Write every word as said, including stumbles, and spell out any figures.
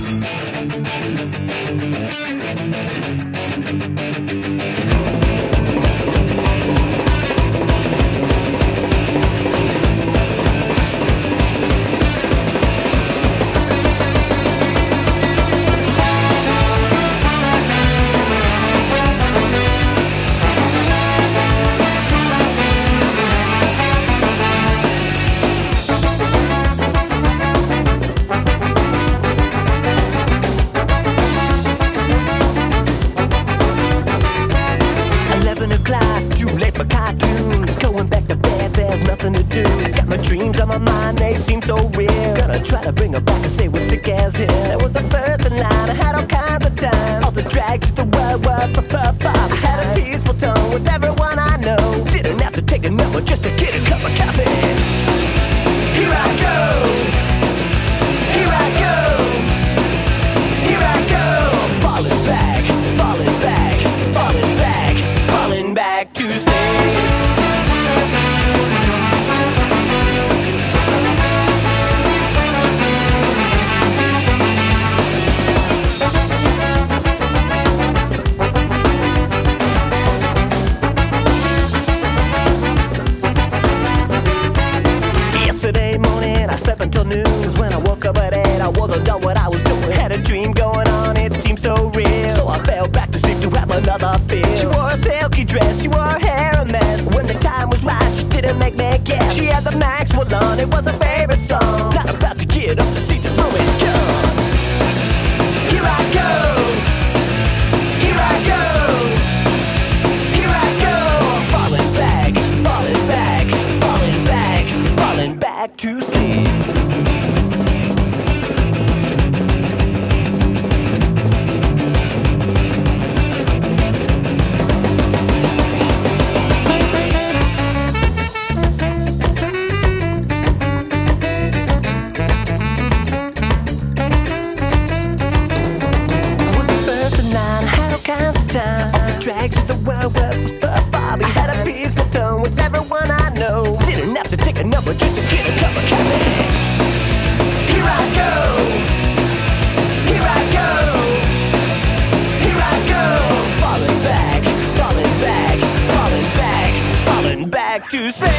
Too late for cartoons, going back to bed, there's nothing to do. Got my dreams on my mind, they seem so real. Gonna try to bring her back and say we're sick as hell. It was the first in line, I had all kinds of time. All the drags, the word, word, pop, pop, pop. I had a peaceful tone with everyone I know. Didn't have to take a number just to get a cup of coffee. Here I go, here I go, here I go. Falling back, falling back, falling back, falling back to stay. Yesterday morning I slept until noon. When I woke up at eight I wasn't done what I was doing. Had a dream going on, it seemed so real. So I fell back to sleep to have another pill. She wore a silky dress, she wore her hair a mess. When the time was right she didn't make me guess. She had the Maxwell on, it was her favorite song. Not about to get up to see this moment come. Here I go, here I go, here I go. Falling back, falling back, falling back, falling back to sleep. Drags of the world, Bobby had a peaceful tone with everyone I know. Didn't have to take a number just to get a cup of coffee. Here I go, here I go, here I go. Falling back, falling back, falling back, falling back to stay.